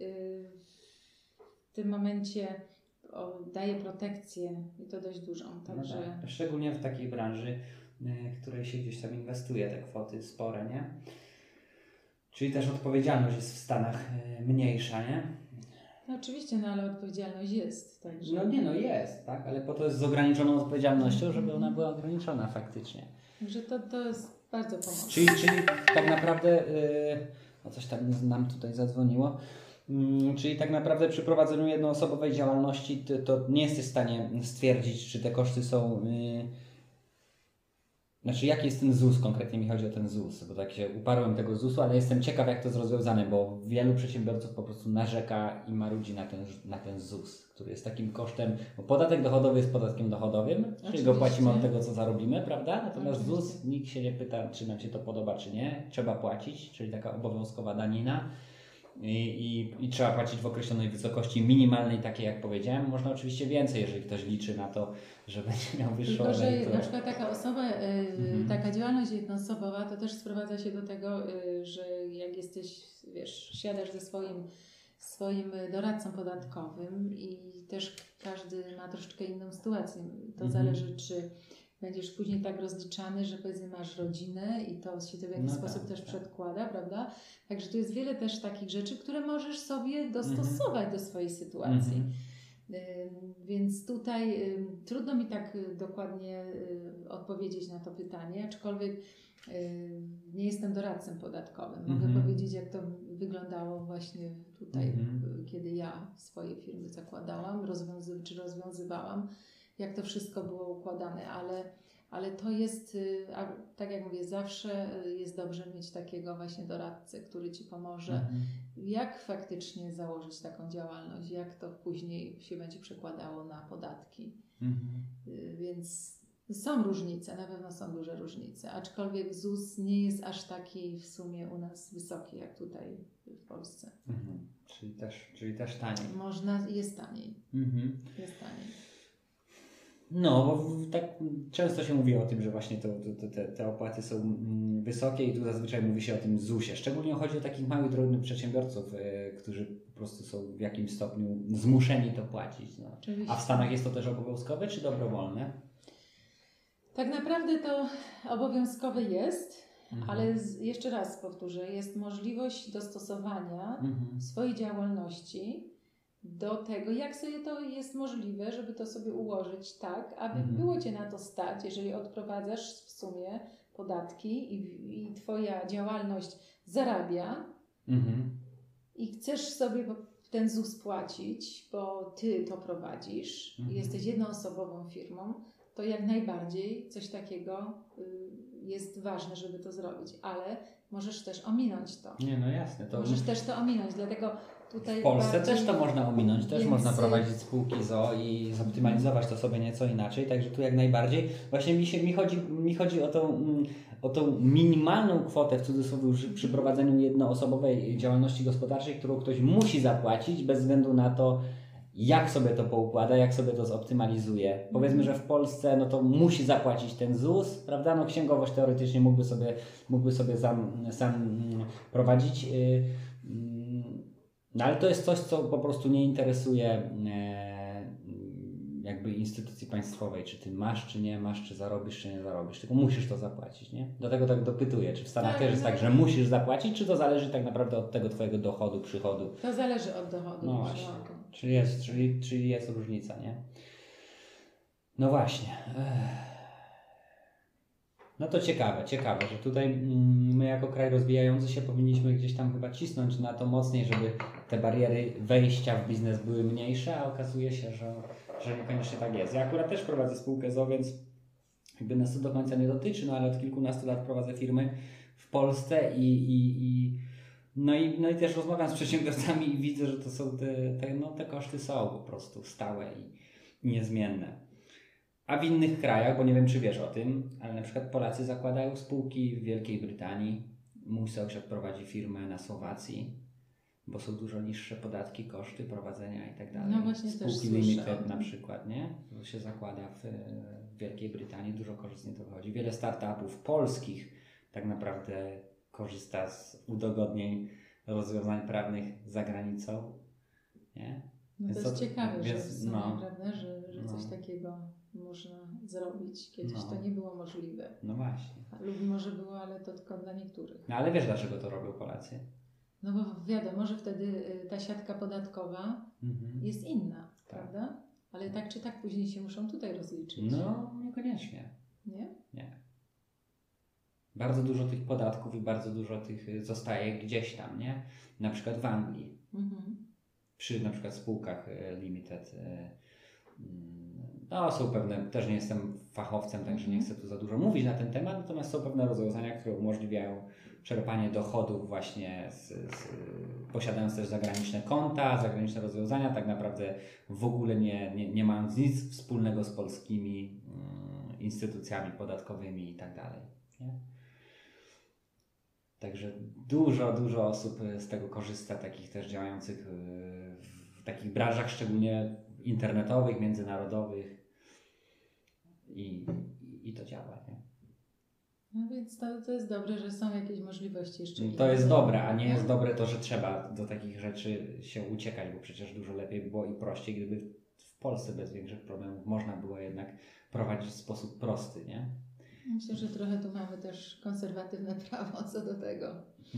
Speaker 2: w tym momencie daje protekcję i to dość dużą. Także...
Speaker 1: No tak. Szczególnie w takiej branży, w której się gdzieś tam inwestuje, te kwoty spore, nie? Czyli też odpowiedzialność jest w Stanach mniejsza, nie?
Speaker 2: No oczywiście, ale odpowiedzialność jest. Także...
Speaker 1: Jest, tak? Ale po to jest z ograniczoną odpowiedzialnością, żeby ona była ograniczona faktycznie.
Speaker 2: Także to jest bardzo pomocne.
Speaker 1: Czyli tak naprawdę, coś tam nam tutaj zadzwoniło, czyli tak naprawdę przy prowadzeniu jednoosobowej działalności to nie jesteś w stanie stwierdzić, czy te koszty są... Znaczy, jaki jest ten ZUS, konkretnie mi chodzi o ten ZUS, bo tak się uparłem tego ZUS-u, ale jestem ciekaw, jak to jest rozwiązane, bo wielu przedsiębiorców po prostu narzeka i marudzi na ten ZUS, który jest takim kosztem, bo podatek dochodowy jest podatkiem dochodowym, czyli go płacimy od tego, co zarobimy, prawda? Natomiast ZUS, nikt się nie pyta, czy nam się to podoba, czy nie, trzeba płacić, czyli taka obowiązkowa danina. I trzeba płacić w określonej wysokości minimalnej, takiej jak powiedziałem. Można oczywiście więcej, jeżeli ktoś liczy na to, że będzie miał wyższą emeryturę.
Speaker 2: Tylko, że na przykład taka osoba, taka działalność jednoosobowa, to też sprowadza się do tego, że jak jesteś, siadasz ze swoim doradcą podatkowym i też każdy ma troszeczkę inną sytuację. To zależy, czy będziesz później tak rozliczany, że powiedzmy masz rodzinę i to się to w jakiś sposób też przedkłada, prawda? Także tu jest wiele też takich rzeczy, które możesz sobie dostosować do swojej sytuacji. Więc tutaj trudno mi tak dokładnie odpowiedzieć na to pytanie, aczkolwiek Nie jestem doradcą podatkowym. Mogę powiedzieć, jak to wyglądało właśnie tutaj, kiedy ja swoje firmy zakładałam, rozwiązywałam, jak to wszystko było układane, ale to jest, tak jak mówię, zawsze jest dobrze mieć takiego właśnie doradcę, który Ci pomoże, jak faktycznie założyć taką działalność, jak to później się będzie przekładało na podatki. Więc są różnice, na pewno są duże różnice, aczkolwiek ZUS nie jest aż taki w sumie u nas wysoki, jak tutaj w Polsce.
Speaker 1: Czyli też taniej.
Speaker 2: Jest taniej. Jest taniej.
Speaker 1: No, bo tak często się mówi o tym, że właśnie te opłaty są wysokie i tu zazwyczaj mówi się o tym ZUS-ie. Szczególnie chodzi o takich małych, drobnych przedsiębiorców, którzy po prostu są w jakimś stopniu zmuszeni to płacić. No. A w Stanach jest to też obowiązkowe czy dobrowolne?
Speaker 2: Tak naprawdę to obowiązkowe jest, ale jeszcze raz powtórzę, jest możliwość dostosowania swojej działalności do tego, jak sobie to jest możliwe, żeby to sobie ułożyć tak, aby było Cię na to stać, jeżeli odprowadzasz w sumie podatki i Twoja działalność zarabia i chcesz sobie ten ZUS płacić, bo Ty to prowadzisz i jesteś jednoosobową firmą, to jak najbardziej coś takiego jest ważne, żeby to zrobić, ale możesz też ominąć to.
Speaker 1: Nie, no jasne.
Speaker 2: Możesz też to ominąć, dlatego tutaj
Speaker 1: w Polsce też to można ominąć, też można prowadzić spółki ZOO i zoptymalizować to sobie nieco inaczej, także tu jak najbardziej. Właśnie mi chodzi o tą minimalną kwotę, w cudzysłowie, przy prowadzeniu jednoosobowej działalności gospodarczej, którą ktoś musi zapłacić bez względu na to, jak sobie to poukłada, jak sobie to zoptymalizuje. Powiedzmy, że w Polsce no to musi zapłacić ten ZUS, prawda? No księgowość teoretycznie mógłby sobie sam prowadzić. No ale to jest coś, co po prostu nie interesuje jakby instytucji państwowej, czy ty masz, czy nie masz, czy zarobisz, czy nie zarobisz, tylko musisz to zapłacić, nie? Dlatego tak dopytuję, czy w Stanach też jest tak, że musisz zapłacić, czy to zależy tak naprawdę od tego twojego dochodu, przychodu?
Speaker 2: To zależy od dochodu.
Speaker 1: No właśnie, czyli jest różnica, nie? No właśnie. No to ciekawe, że tutaj my jako kraj rozwijający się powinniśmy gdzieś tam chyba cisnąć na to mocniej, żeby te bariery wejścia w biznes były mniejsze, a okazuje się, że niekoniecznie tak jest. Ja akurat też prowadzę spółkę ZOO, więc jakby nas to do końca nie dotyczy, no ale od kilkunastu lat prowadzę firmy w Polsce no i też rozmawiam z przedsiębiorcami i widzę, że to są te koszty są po prostu stałe i niezmienne. A w innych krajach, bo nie wiem, czy wiesz o tym, ale na przykład Polacy zakładają spółki w Wielkiej Brytanii, mój sąsiad prowadzi firmę na Słowacji, bo są dużo niższe podatki, koszty prowadzenia i tak dalej.
Speaker 2: No właśnie
Speaker 1: spółki limited na przykład, nie? To się zakłada w Wielkiej Brytanii, dużo korzystnie to wychodzi. Wiele startupów polskich tak naprawdę korzysta z udogodnień rozwiązań prawnych za granicą, nie?
Speaker 2: No to jest ciekawe, że w sumie, prawda, że coś takiego można zrobić. Kiedyś to nie było możliwe.
Speaker 1: No właśnie.
Speaker 2: Lub może było, ale to tylko dla niektórych.
Speaker 1: No ale wiesz, dlaczego to robią Polacy?
Speaker 2: No bo wiadomo, że wtedy ta siatka podatkowa jest inna, prawda? Ale tak czy tak później się muszą tutaj rozliczyć.
Speaker 1: No, niekoniecznie.
Speaker 2: Nie?
Speaker 1: Nie. Bardzo dużo tych podatków i bardzo dużo tych zostaje gdzieś tam, nie? Na przykład w Anglii. Przy na przykład spółkach limited. No, są pewne, też nie jestem fachowcem, także nie chcę tu za dużo mówić na ten temat, natomiast są pewne rozwiązania, które umożliwiają czerpanie dochodów właśnie posiadając też zagraniczne konta, zagraniczne rozwiązania, tak naprawdę w ogóle nie mając nic wspólnego z polskimi instytucjami podatkowymi i tak dalej. Nie? Także dużo osób z tego korzysta, takich też działających w takich branżach, szczególnie internetowych, międzynarodowych i to działa, nie?
Speaker 2: No więc to jest dobre, że są jakieś możliwości jeszcze.
Speaker 1: To jest dobre, a nie jest dobre to, że trzeba do takich rzeczy się uciekać, bo przecież dużo lepiej było i prościej, gdyby w Polsce bez większych problemów można było jednak prowadzić w sposób prosty, nie?
Speaker 2: Myślę, że trochę tu mamy też konserwatywne prawo co do tego.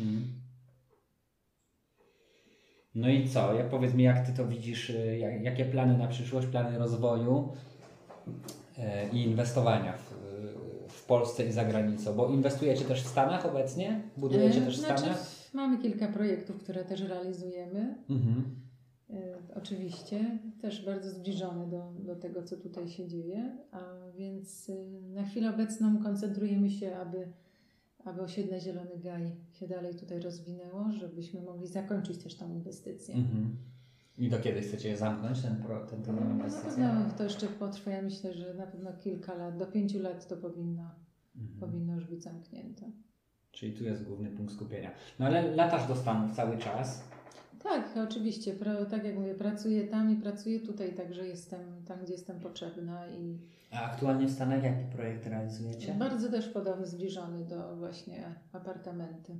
Speaker 1: No i co? Powiedz mi, jak ty to widzisz, jakie plany na przyszłość, plany rozwoju i inwestowania w w Polsce i za granicą? Bo inwestujecie też w Stanach obecnie? Budujecie też w Stanach?
Speaker 2: Mamy kilka projektów, które też realizujemy.
Speaker 1: Mhm.
Speaker 2: Oczywiście, też bardzo zbliżone do tego, co tutaj się dzieje, a więc na chwilę obecną koncentrujemy się, aby osiedle Zielony Gaj się dalej tutaj rozwinęło, żebyśmy mogli zakończyć też tą inwestycję.
Speaker 1: Mhm. I do kiedy chcecie je zamknąć, ten program
Speaker 2: Na
Speaker 1: inwestycji?
Speaker 2: pewno to jeszcze potrwa, ja myślę, że na pewno kilka lat, do 5 lat to powinno już być zamknięte.
Speaker 1: Czyli tu jest główny punkt skupienia. No ale latasz do Stanów cały czas.
Speaker 2: Tak, oczywiście. Tak jak mówię, pracuję tam i pracuję tutaj, także jestem tam, gdzie jestem potrzebna.
Speaker 1: A aktualnie w Stanach jaki projekt realizujecie?
Speaker 2: Bardzo też podobny, zbliżony do właśnie apartamenty.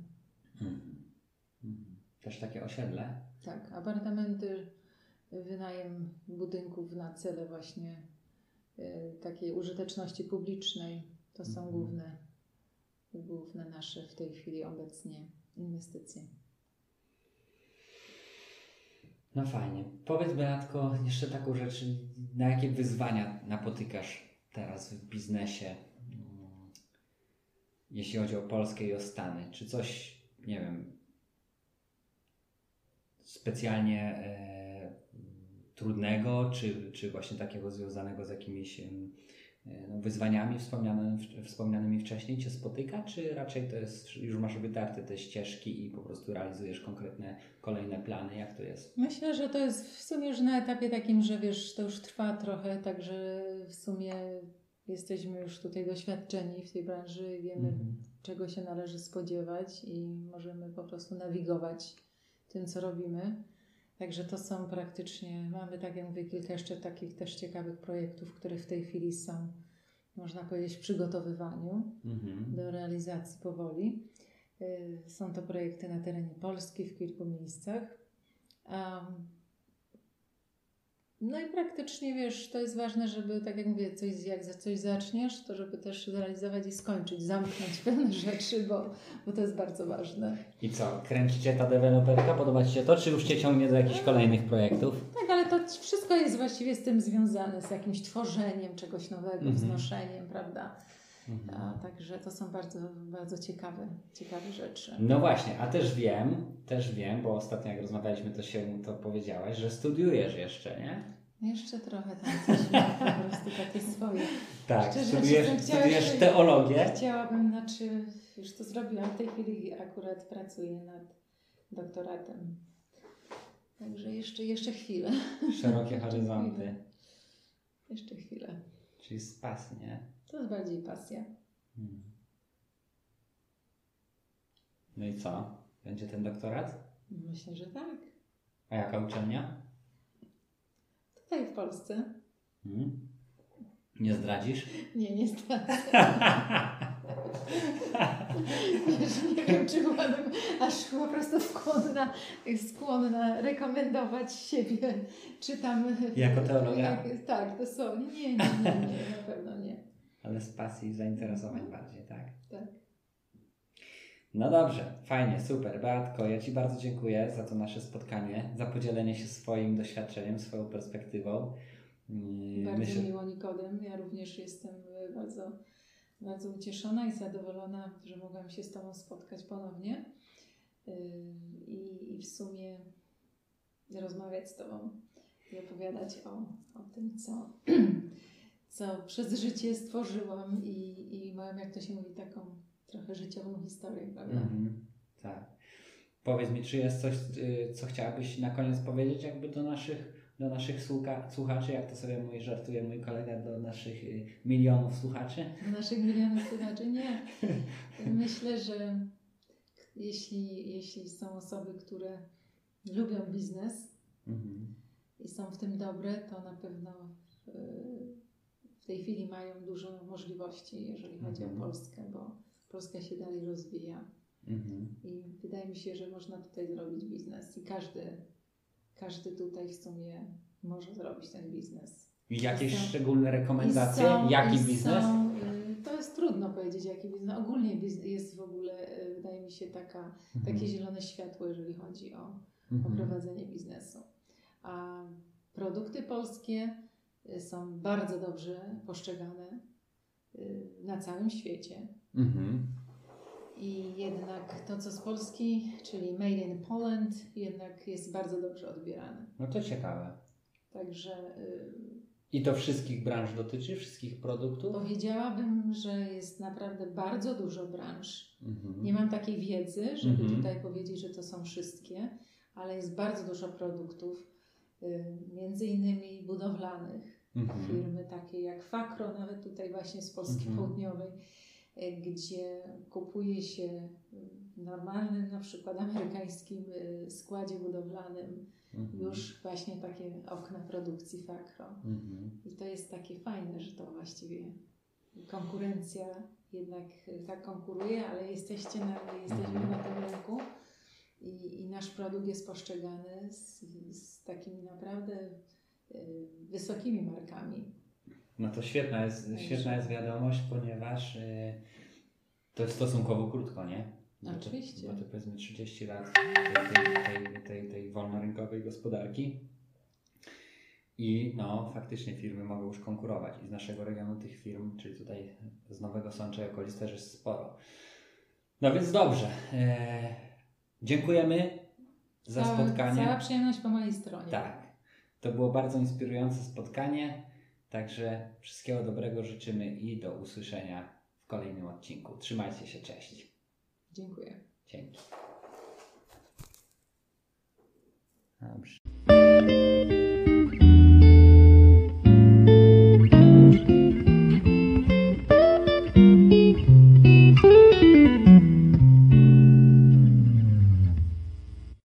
Speaker 1: Też takie osiedle?
Speaker 2: Tak, apartamenty, wynajem budynków na cele właśnie takiej użyteczności publicznej. To są główne nasze w tej chwili obecnie inwestycje.
Speaker 1: No fajnie. Powiedz, Beatko, jeszcze taką rzecz, na jakie wyzwania napotykasz teraz w biznesie, jeśli chodzi o Polskę i o Stany? Czy coś, nie wiem, specjalnie trudnego, czy właśnie takiego związanego z jakimiś wyzwaniami wspomnianymi wcześniej Cię spotyka, czy raczej to jest, już masz wytarte te ścieżki i po prostu realizujesz konkretne kolejne plany? Jak to jest?
Speaker 2: Myślę, że to jest w sumie już na etapie takim, że wiesz, to już trwa trochę, także w sumie jesteśmy już tutaj doświadczeni w tej branży, wiemy czego się należy spodziewać i możemy po prostu nawigować tym, co robimy. Także to są praktycznie, mamy, tak jak mówię, kilka jeszcze takich też ciekawych projektów, które w tej chwili są, można powiedzieć, w przygotowywaniu do realizacji powoli. Są to projekty na terenie Polski w kilku miejscach. No i praktycznie, wiesz, to jest ważne, żeby, tak jak mówię, jak coś zaczniesz, to żeby też zrealizować i skończyć, zamknąć pewne rzeczy, bo to jest bardzo ważne.
Speaker 1: I co, kręcicie ta deweloperka? Podoba Ci się to, czy już Cię ciągnie do jakichś kolejnych projektów?
Speaker 2: Tak, ale to wszystko jest właściwie z tym związane, z jakimś tworzeniem czegoś nowego, wznoszeniem, prawda? A także to są bardzo, bardzo ciekawe rzeczy.
Speaker 1: No właśnie, a też wiem, bo ostatnio jak rozmawialiśmy, to powiedziałaś, że studiujesz jeszcze, nie?
Speaker 2: Jeszcze trochę tam coś mam, po prostu takie swoje.
Speaker 1: Tak,
Speaker 2: Szczerze,
Speaker 1: studiujesz teologię.
Speaker 2: Chciałabym, już to zrobiłam, w tej chwili akurat pracuję nad doktoratem. Także jeszcze chwilę.
Speaker 1: Szerokie horyzonty.
Speaker 2: Jeszcze chwilę.
Speaker 1: Czyli z pasji, nie?
Speaker 2: To jest bardziej pasja.
Speaker 1: No i co? Będzie ten doktorat?
Speaker 2: Myślę, że tak.
Speaker 1: A jaka uczelnia?
Speaker 2: Tutaj w Polsce.
Speaker 1: Nie zdradzisz?
Speaker 2: Nie zdradzę. Nie wiem, czy byłabym aż po prostu skłonna rekomendować siebie, czy tam...
Speaker 1: Jako teologa?
Speaker 2: Tak, dosłownie. Nie, na pewno nie.
Speaker 1: Ale z pasji i zainteresowań bardziej, tak?
Speaker 2: Tak.
Speaker 1: No dobrze, fajnie, super. Beatko, ja Ci bardzo dziękuję za to nasze spotkanie, za podzielenie się swoim doświadczeniem, swoją perspektywą.
Speaker 2: Bardzo miło, Nikodem. Ja również jestem bardzo, bardzo ucieszona i zadowolona, że mogłam się z Tobą spotkać ponownie i w sumie rozmawiać z Tobą i opowiadać o tym, co przez życie stworzyłam i moją, jak to się mówi, taką trochę życiową historię, prawda?
Speaker 1: Tak. Powiedz mi, czy jest coś, co chciałabyś na koniec powiedzieć jakby do naszych słuchaczy, jak to sobie żartuje mój kolega, do naszych milionów słuchaczy?
Speaker 2: Do naszych milionów słuchaczy? Nie. Myślę, że jeśli są osoby, które lubią biznes i są w tym dobre, to na pewno w tej chwili mają dużo możliwości, jeżeli chodzi o Polskę, bo Polska się dalej rozwija. I wydaje mi się, że można tutaj zrobić biznes i każdy tutaj w sumie może zrobić ten biznes.
Speaker 1: I jakieś szczególne rekomendacje? Jaki biznes?
Speaker 2: To jest trudno powiedzieć, jaki biznes. Ogólnie jest w ogóle, wydaje mi się, takie zielone światło, jeżeli chodzi o prowadzenie biznesu. A produkty polskie są bardzo dobrze postrzegane na całym świecie. I jednak to, co z Polski, czyli Made in Poland, jednak jest bardzo dobrze odbierane.
Speaker 1: No to ciekawe.
Speaker 2: Także...
Speaker 1: I to wszystkich branż dotyczy? Wszystkich produktów?
Speaker 2: Powiedziałabym, że jest naprawdę bardzo dużo branż. Nie mam takiej wiedzy, żeby tutaj powiedzieć, że to są wszystkie, ale jest bardzo dużo produktów, między innymi budowlanych. Firmy takie jak Fakro, nawet tutaj właśnie z Polski Południowej, gdzie kupuje się w normalnym, na przykład amerykańskim składzie budowlanym już właśnie takie okna produkcji Fakro. I to jest takie fajne, że to właściwie konkurencja jednak tak konkuruje, ale jesteśmy na tym rynku i nasz produkt jest postrzegany z takimi naprawdę wysokimi markami.
Speaker 1: No to świetna jest wiadomość, ponieważ to jest stosunkowo krótko, nie?
Speaker 2: Oczywiście.
Speaker 1: Bo to powiedzmy 30 lat tej wolnorynkowej gospodarki. I no faktycznie firmy mogą już konkurować. I z naszego regionu tych firm, czyli tutaj z Nowego Sącza i okolic też jest sporo. No więc dobrze. Dziękujemy za spotkanie.
Speaker 2: Cała przyjemność po mojej stronie.
Speaker 1: Tak. To było bardzo inspirujące spotkanie. Także wszystkiego dobrego życzymy i do usłyszenia w kolejnym odcinku. Trzymajcie się, cześć.
Speaker 2: Dziękuję.
Speaker 1: Dzięki. Dobrze.